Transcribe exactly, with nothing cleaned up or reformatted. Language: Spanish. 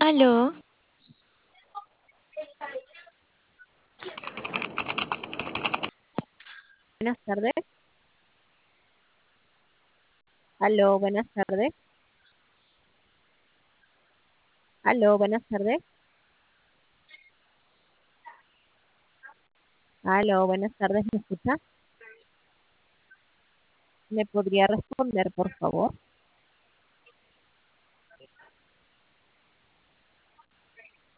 Aló, Buenas tardes. Aló, buenas tardes. Aló, buenas tardes. Aló, buenas tardes. ¿Me escucha? ¿Me podría responder, por favor?